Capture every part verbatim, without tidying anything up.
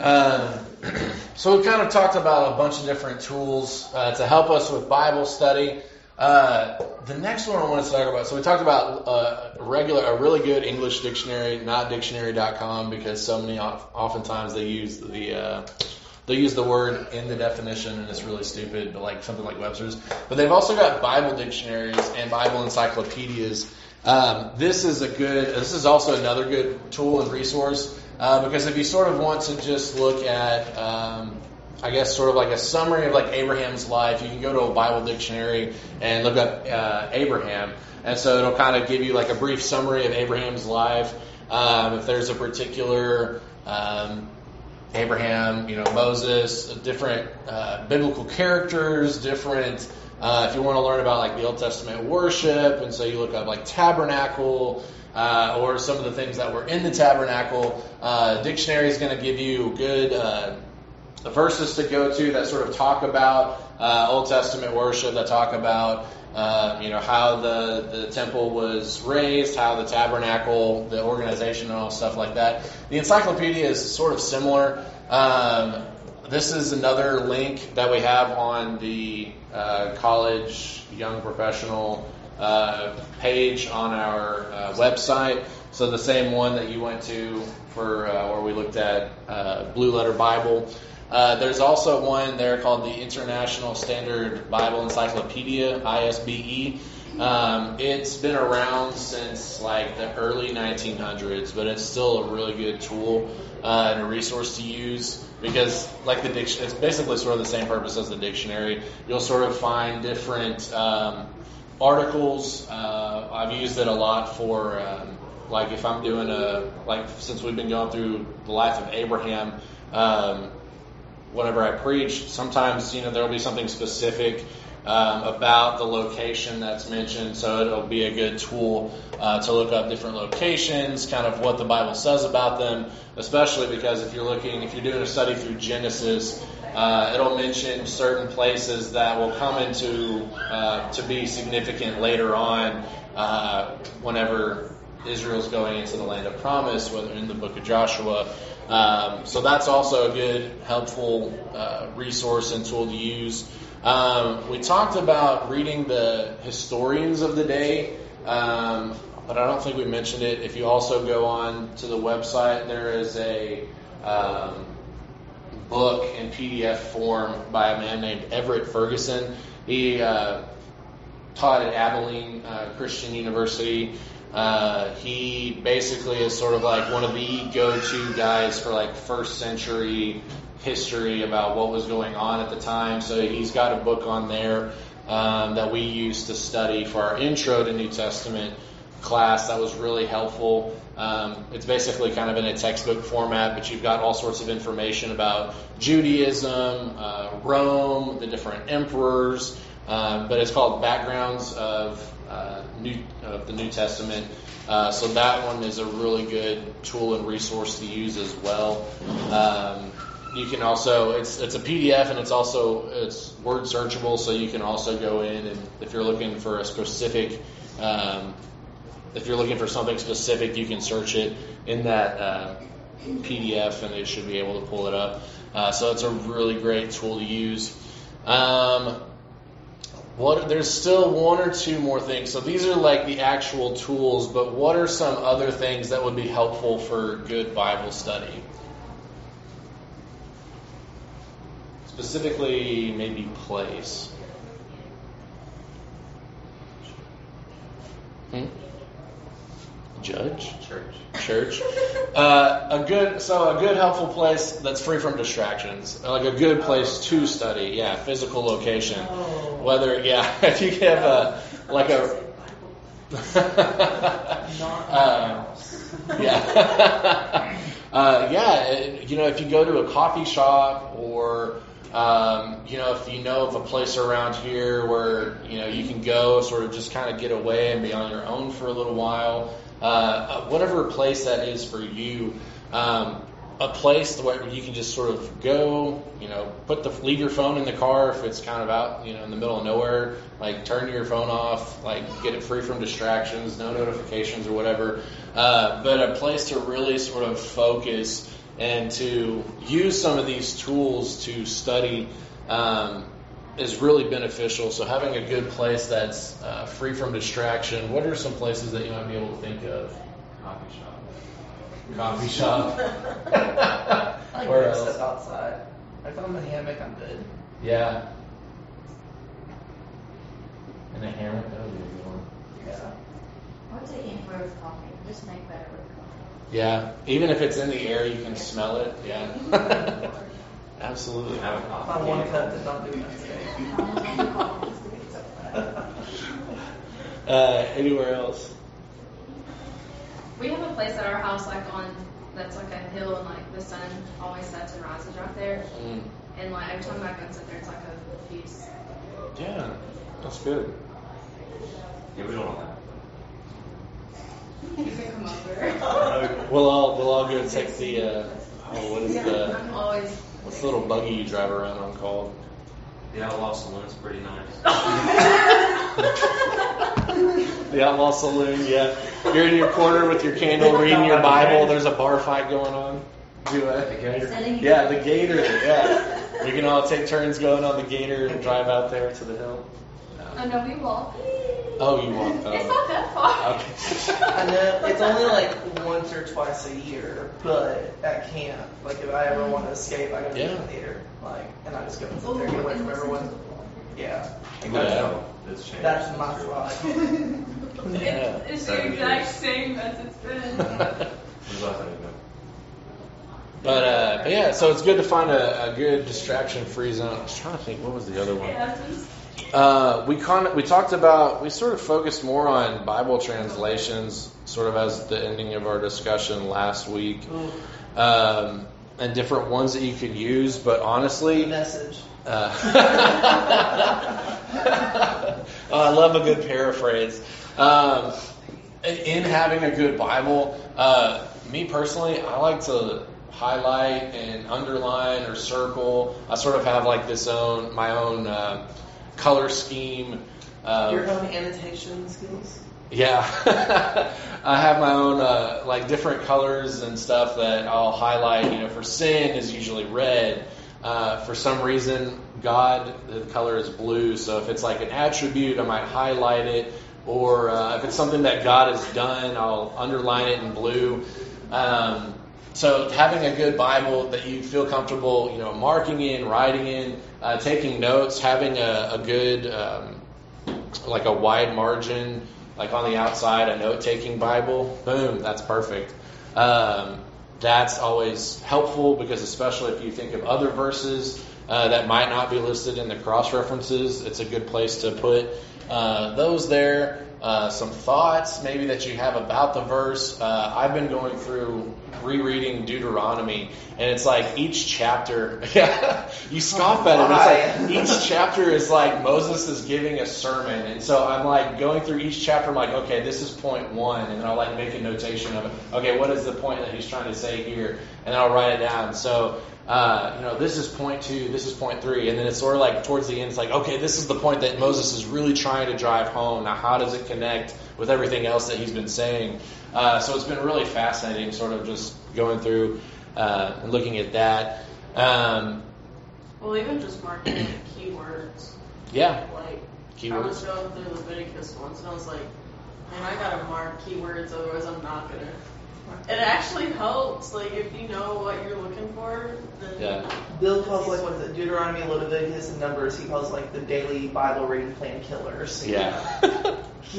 Um, so we kind of talked about a bunch of different tools uh, to help us with Bible study. Uh, the next one I want to talk about, so we talked about uh, a regular, a really good English dictionary, not dictionary dot com, because so many, oftentimes they use the, uh, they use the word in the definition and it's really stupid, but like something like Webster's. But they've also got Bible dictionaries and Bible encyclopedias. Um, this is a good, this is also another good tool and resource, uh, because if you sort of want to just look at, um, I guess sort of like a summary of like Abraham's life, you can go to a Bible dictionary and look up uh, Abraham. And so it'll kind of give you like a brief summary of Abraham's life. Um, if there's a particular um, Abraham, you know, Moses, different uh, biblical characters, different, uh, if you want to learn about like the Old Testament worship, and so you look up like tabernacle, uh, or some of the things that were in the tabernacle, uh, dictionary is going to give you good uh the verses to go to that sort of talk about uh, Old Testament worship, that talk about uh, you know how the, the temple was raised, how the tabernacle, the organization, and all stuff like that. The encyclopedia is sort of similar. Um, this is another link that we have on the uh, college young professional uh, page on our uh, website. So the same one that you went to for uh, where we looked at uh, Blue Letter Bible. Uh, there's also one there called the International Standard Bible Encyclopedia, I S B E. Um, it's been around since like the early nineteen hundreds, but it's still a really good tool uh, and a resource to use because, like the diction, it's basically sort of the same purpose as the dictionary. You'll sort of find different um, articles. Uh, I've used it a lot for um, like if I'm doing a like since we've been going through the life of Abraham. Um, Whenever I preach, sometimes, you know, there'll be something specific um, about the location that's mentioned, so it'll be a good tool uh, to look up different locations, kind of what the Bible says about them, especially because if you're looking, if you're doing a study through Genesis, uh, it'll mention certain places that will come into uh, to be significant later on uh, whenever Israel's going into the land of promise, whether in the book of Joshua. Um, so that's also a good, helpful uh, resource and tool to use. Um, we talked about reading the historians of the day, um, but I don't think we mentioned it. If you also go on to the website, there is a um, book in P D F form by a man named Everett Ferguson. He uh, taught at Abilene uh, Christian University. Uh, he basically is sort of like one of the go-to guys for like first century history about what was going on at the time. So he's got a book on there um, that we used to study for our intro to New Testament class. That was really helpful. Um, it's basically kind of in a textbook format, but you've got all sorts of information about Judaism, uh, Rome, the different emperors, um, but it's called Backgrounds of Uh, New of the New Testament. Uh, so that one is a really good tool and resource to use as well. Um, you can also it's it's a P D F and it's also it's word searchable, so you can also go in and if you're looking for a specific um, if you're looking for something specific, you can search it in that uh, P D F and it should be able to pull it up. Uh, so it's a really great tool to use. Um, What, there's still one or two more things. So these are like the actual tools, but what are some other things that would be helpful for good Bible study? Specifically, maybe place. Hmm? Judge? Church. Church. Uh, a good, so a good helpful place that's free from distractions. Like a good place to study. Yeah, physical location. Whether, yeah, if you have a, like a, uh, yeah, uh, yeah, you know, if you go to a coffee shop or, um, you know, if you know of a place around here where, you know, you can go sort of just kind of get away and be on your own for a little while, uh, whatever place that is for you, um, a place where you can just sort of go, you know, put the leave your phone in the car if it's kind of out, you know, in the middle of nowhere. Like turn your phone off, like get it free from distractions, no notifications or whatever. Uh, but a place to really sort of focus and to use some of these tools to study um, is really beneficial. So having a good place that's uh, free from distraction. What are some places that you might be able to think of? Coffee shop. Coffee shop. I like Where doing else? stuff outside. If I'm in a hammock, I'm good. Yeah. In a hammock, that would be a good one. Yeah. I would say anywhere with coffee. Just make better with coffee. Yeah. Even if it's in the air, you can smell it. Yeah. Absolutely. Have a If coffee. I want to cut, then don't do that today. Uh, anywhere else? We have a place at our house like on that's like a hill and like the sun always sets and rises right there. Mm. And like every time I go and sit there, it's like a feast. Yeah. That's good. Yeah, we don't know You can come over. We'll all we'll all go take the uh, oh, what is the I'm always. what's the little buggy you drive around on called? that. The Outlaw Saloon's pretty nice. The Outlaw Saloon, yeah. You're in your corner with your candle, reading your Bible. There's a bar fight going on. Do it. Setting it Yeah, up. the Gator. Yeah, we can all take turns going on the Gator and drive out there to the hill. Oh no, we walk. Oh, you want? It's Oh. not that far. Okay. I know it's only like once or twice a year, but at camp, like if I ever want to escape, I go to Yeah. the theater, like, and I just go and sit there and get away from everyone. Yeah, And Yeah. that's how it's changed. that's my spot. Yeah. It's the Seven exact years. same as it's been. When's the last time you been? But, uh, but yeah, so it's good to find a, a good distraction-free zone. I was trying to think, what was the other one? Yeah, just Uh, we con- we talked about, we sort of focused more on Bible translations, sort of as the ending of our discussion last week, um, and different ones that you could use. But honestly, Message. uh, oh, I love a good paraphrase. Um, in having a good Bible, uh, me personally, I like to highlight and underline or circle. I sort of have like this own my own uh, color scheme. Um, Your own annotation skills. yeah, I have my own uh, like different colors and stuff that I'll highlight. You know, for sin is usually red. Uh, for some reason, God, the color is blue. So if it's like an attribute, I might highlight it. Or uh, if it's something that God has done, I'll underline it in blue. Um, so having a good Bible that you feel comfortable, you know, marking in, writing in, uh, taking notes, having a, a good, um, like a wide margin, like on the outside, a note-taking Bible, boom, that's perfect. Um, that's always helpful because especially if you think of other verses uh, that might not be listed in the cross-references, it's a good place to put uh, those there. Uh, some thoughts maybe that you have about the verse. Uh, I've been going through rereading Deuteronomy, and it's like each chapter, yeah, you scoff at it, but it's like each chapter is like Moses is giving a sermon, and so I'm like going through each chapter, I'm like, okay, this is point one, and then I'll like make a notation of it. Okay, what is the point that he's trying to say here? And then I'll write it down. So, uh, you know, this is point two, this is point three, and then it's sort of like towards the end, it's like, okay, this is the point that Moses is really trying to drive home. Now, how does it connect with everything else that he's been saying? Uh, so it's been really fascinating, sort of just going through uh, and looking at that. Um, Well, even just marking the keywords. yeah, Like, I keywords. was going through Leviticus once, and I was like, man, I gotta mark keywords, otherwise I'm not gonna. It actually helps, like, if you know what you're looking for, then. Yeah. Bill calls like what is it, Deuteronomy, Leviticus, and Numbers. He calls like the daily Bible reading plan killers. Yeah.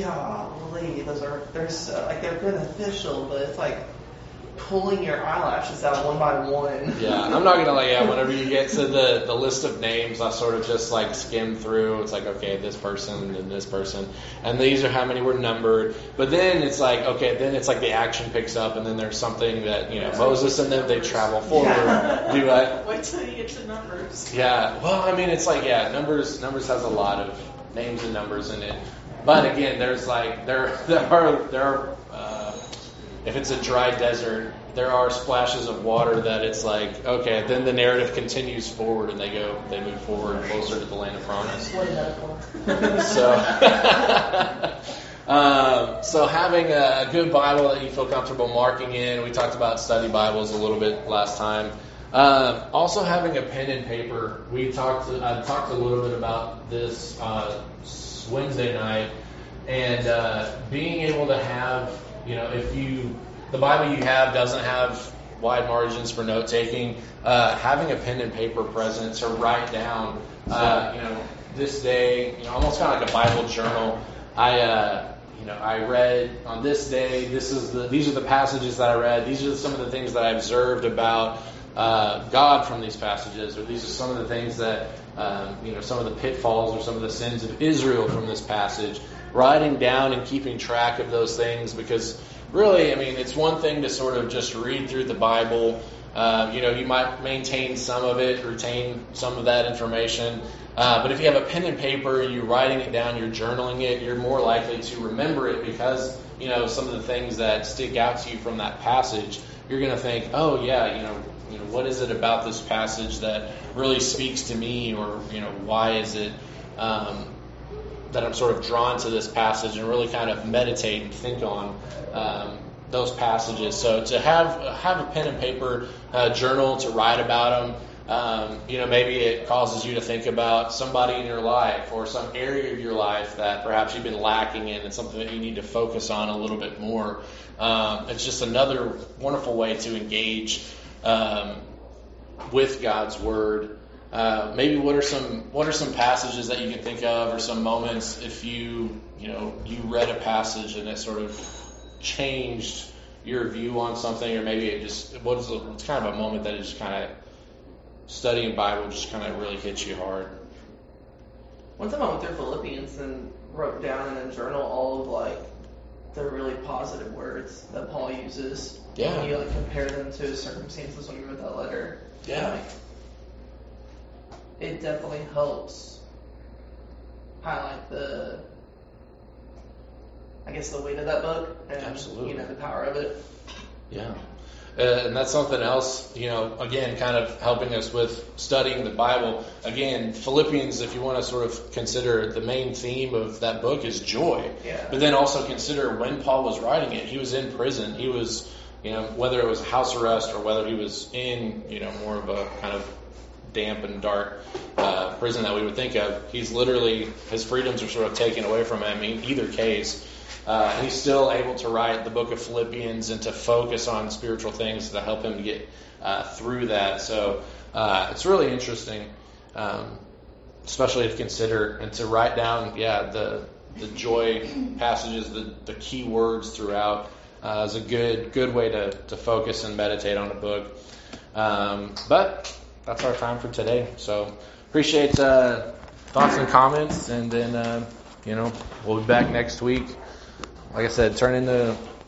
Golly, those are they're so like they're beneficial, but it's like pulling your eyelashes out one by one. Yeah, I'm not gonna like. Yeah, whenever you get to the the list of names, I sort of just like skim through. It's like, okay, this person and this person, and these are how many were numbered. But then it's like, okay, then it's like the action picks up, and then there's something that you know Moses and them they travel forward. Yeah. Do I? Wait till you get to Numbers. Yeah. Well, I mean, it's like yeah, numbers numbers has a lot of names and numbers in it. But again, there's like there there are there are uh, if it's a dry desert, there are splashes of water that it's like okay, then the narrative continues forward and they go they move forward closer to the land of promise. What a metaphor. So Um, so having a good Bible that you feel comfortable marking in. We talked about study Bibles a little bit last time. Um, also having a pen and paper. We talked. I talked a little bit about this uh, Wednesday night, and uh, being able to have, you know, if you the Bible you have doesn't have wide margins for note taking, uh, having a pen and paper present to write down, uh, you know, this day, you know, almost kind of like a Bible journal. I, uh, you know, I read on this day. This is the these are the passages that I read. These are some of the things that I observed about uh, God from these passages, or these are some of the things that, um, you know, some of the pitfalls or some of the sins of Israel from this passage. Writing down and keeping track of those things, because really, I mean, it's one thing to sort of just read through the Bible. Uh, you know, you might maintain some of it, retain some of that information. Uh, but if you have a pen and paper and you're writing it down, you're journaling it, you're more likely to remember it, because, you know, some of the things that stick out to you from that passage, you're going to think, oh, yeah, you know, you know, what is it about this passage that really speaks to me, or, you know, why is it um, that I'm sort of drawn to this passage, and really kind of meditate and think on um, those passages. So to have have a pen and paper uh, journal to write about them, um, you know, maybe it causes you to think about somebody in your life or some area of your life that perhaps you've been lacking in, and something that you need to focus on a little bit more. Um, it's just another wonderful way to engage um, with God's Word. Uh, maybe what are some what are some passages that you can think of, or some moments if you you know you read a passage and it sort of changed your view on something, or maybe it just what is a, it's kind of a moment that it just kind of studying Bible just kind of really hits you hard. One time I went through Philippians and wrote down in a journal all of like the really positive words that Paul uses. Yeah. And you like compare them to his circumstances when you wrote that letter. Yeah. Like, it definitely helps highlight the, I guess, the weight of that book and, Absolutely. you know, the power of it. Yeah. Uh, and that's something else, you know, again, kind of helping us with studying the Bible. Again, Philippians, if you want to sort of consider the main theme of that book is joy. Yeah. But then also consider when Paul was writing it, he was in prison. He was, you know, whether it was house arrest or whether he was in, you know, more of a kind of damp and dark uh, prison that we would think of. He's literally, his freedoms are sort of taken away from him in either case. Uh, and he's still able to write the book of Philippians and to focus on spiritual things to help him to get uh, through that. So uh, it's really interesting, um, especially to consider and to write down, yeah, the the joy passages, the, the key words throughout uh, is a good good way to, to focus and meditate on a book. Um, but that's our time for today. So appreciate uh, thoughts and comments, and then uh, you know we'll be back next week. Like I said, turn in the